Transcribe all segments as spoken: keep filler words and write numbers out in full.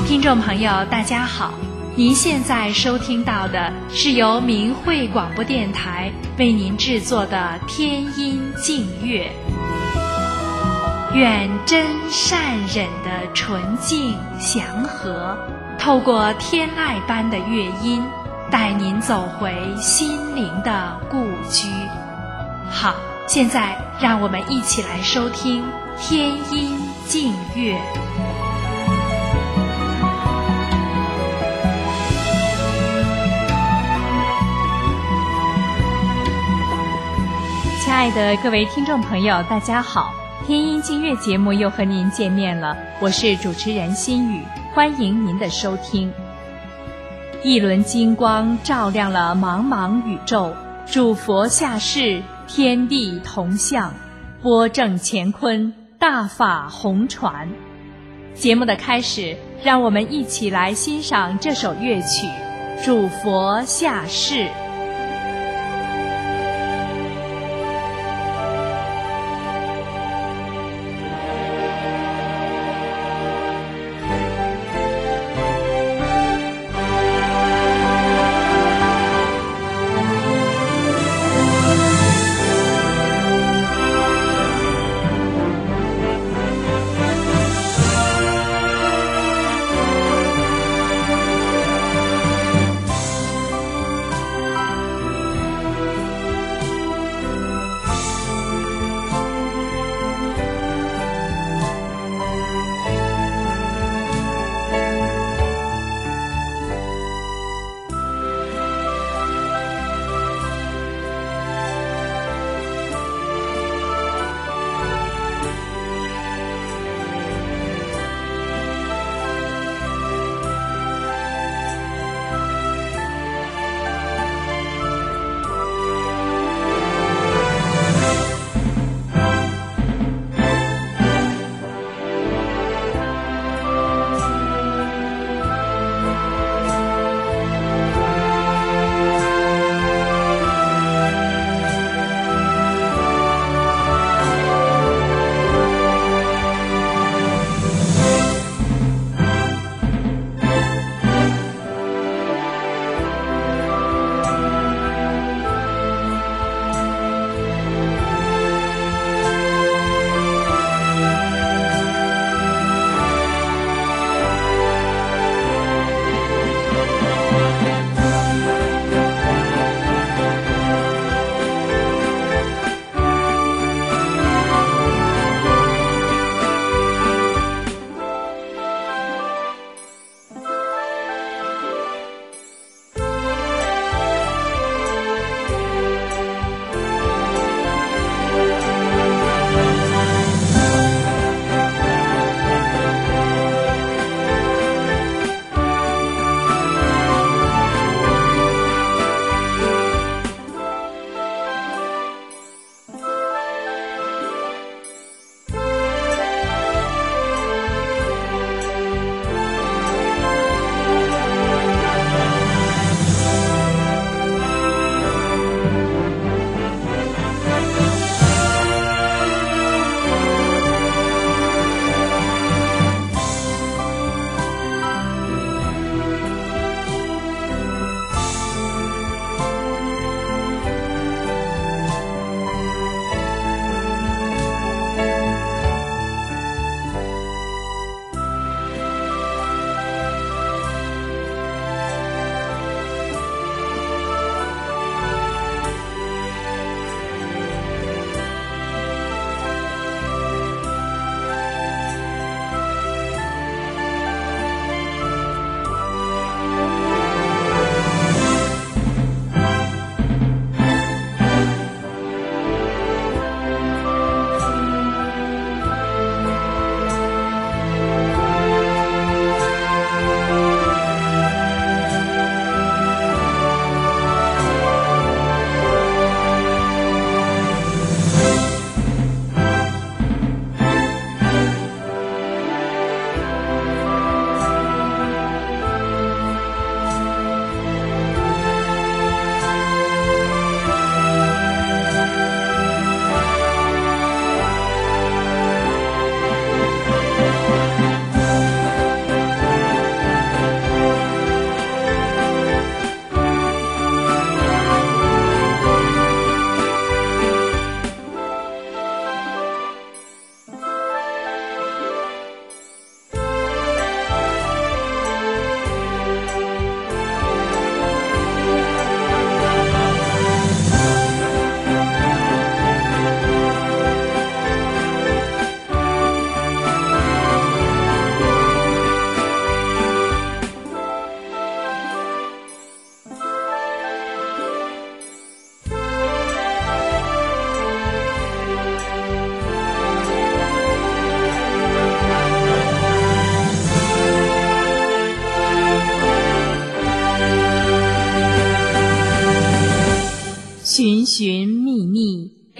听众朋友大家好，您现在收听到的是由明慧广播电台为您制作的天音净乐。愿真善忍的纯净祥和，透过天籁般的乐音，带您走回心灵的故居。好，现在让我们一起来收听天音净乐。亲爱的各位听众朋友大家好，天音净乐节目又和您见面了，我是主持人心雨，欢迎您的收听。一轮金光照亮了茫茫宇宙，主佛下世，天地同向，波正乾坤，大法宏传。节目的开始，让我们一起来欣赏这首乐曲《主佛下世》。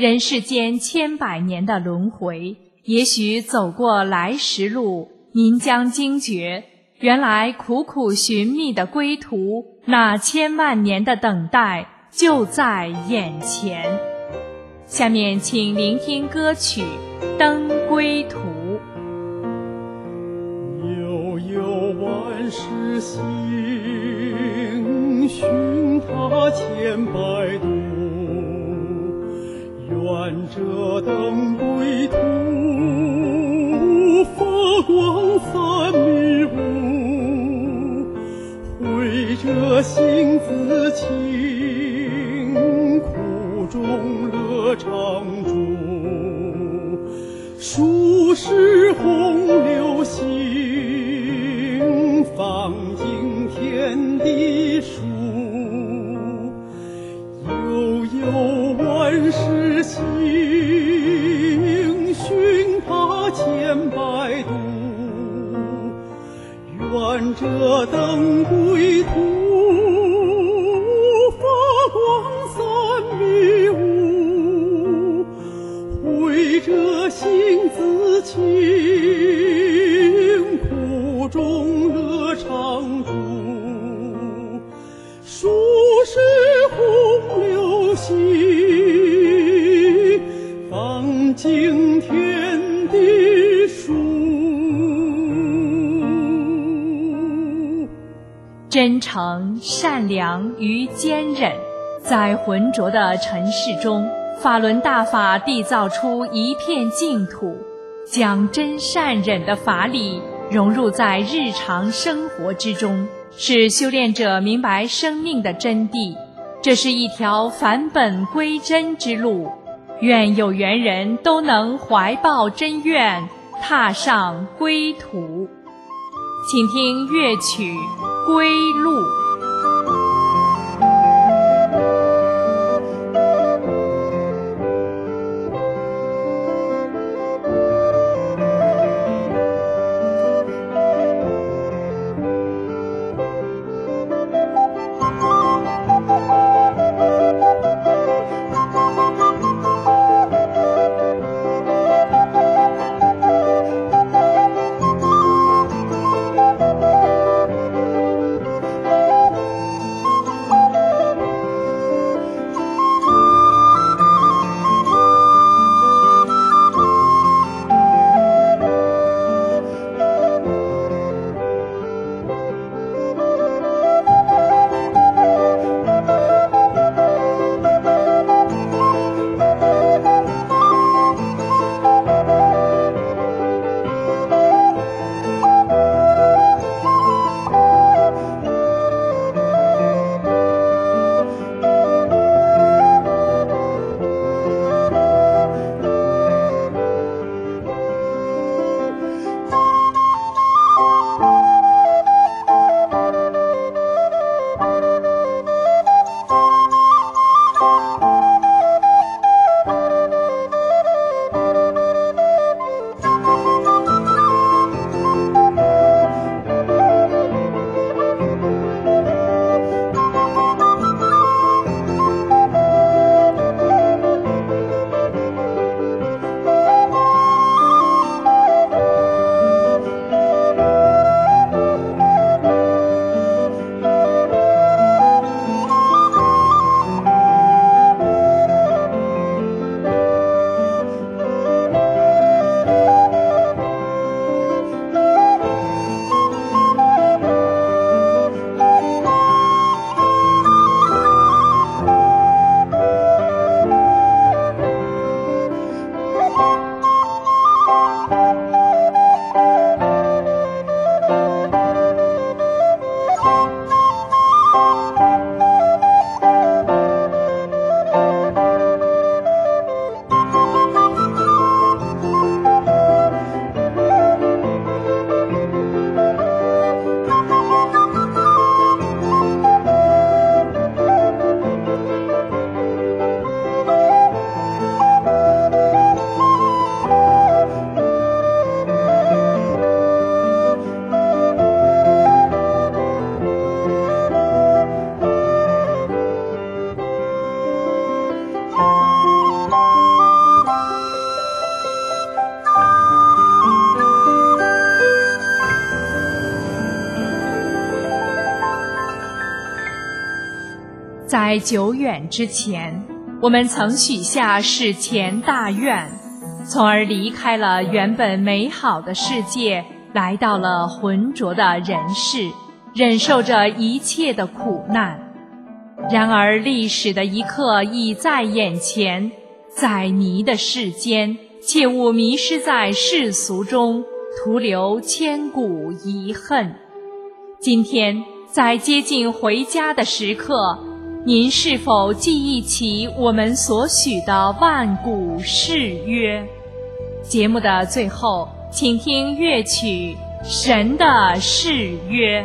人世间千百年的轮回，也许走过来时路，您将惊觉，原来苦苦寻觅的归途，那千万年的等待就在眼前。下面请聆听歌曲《登归途》。 悠悠万世行，寻他千百度，愿这登归途，发光三米五，绘着性自清，苦中乐常驻，数十洪流行，放尽天地数，悠悠万世行，寻他千百度，愿这登归途，发光三米五，绘着性自清，苦中乐常驻，数十洪流行，放尽天地数。 真诚、善良与坚韧，在浑浊的尘世中，法轮大法缔造出一片净土，将真善忍的法理融入在日常生活之中，使修炼者明白生命的真谛。这是一条返本归真之路，愿有缘人都能怀抱真愿，踏上归途。请听乐曲《归路》。 在久远之前，我们曾许下史前大愿，从而离开了原本美好的世界，来到了浑浊的人世，忍受着一切的苦难。然而历史的一刻已在眼前，在你的世间，切勿迷失在世俗中，徒留千古遗恨。今天在接近回家的时刻，您是否记忆起我们所许的万古誓约？节目的最后，请听乐曲《神的誓约》。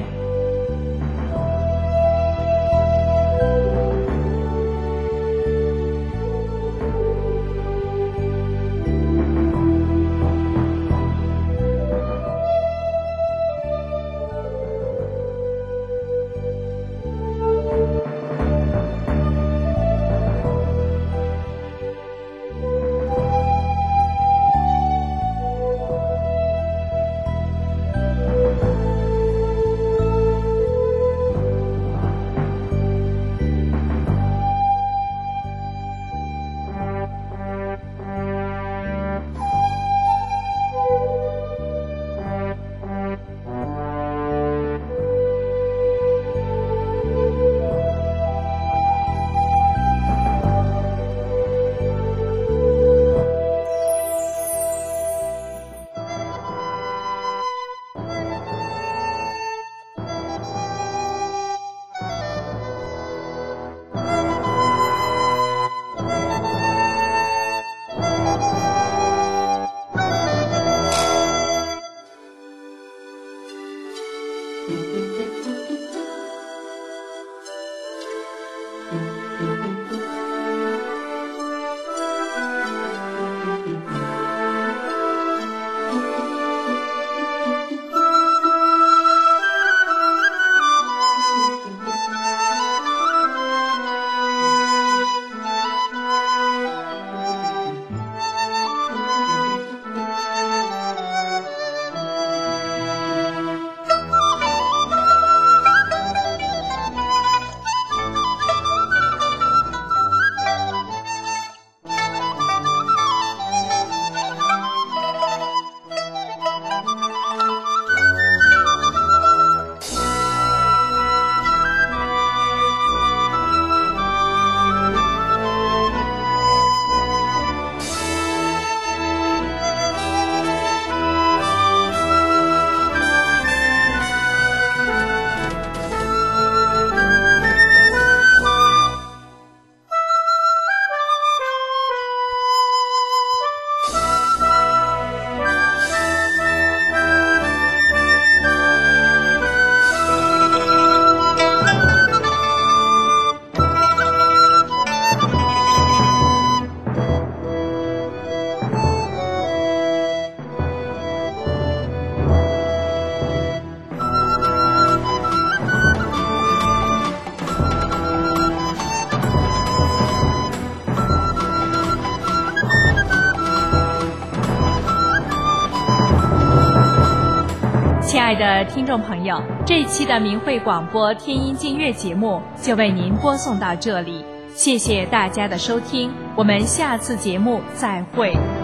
亲爱的听众朋友，这一期的明慧广播天音净乐节目就为您播送到这里，谢谢大家的收听，我们下次节目再会。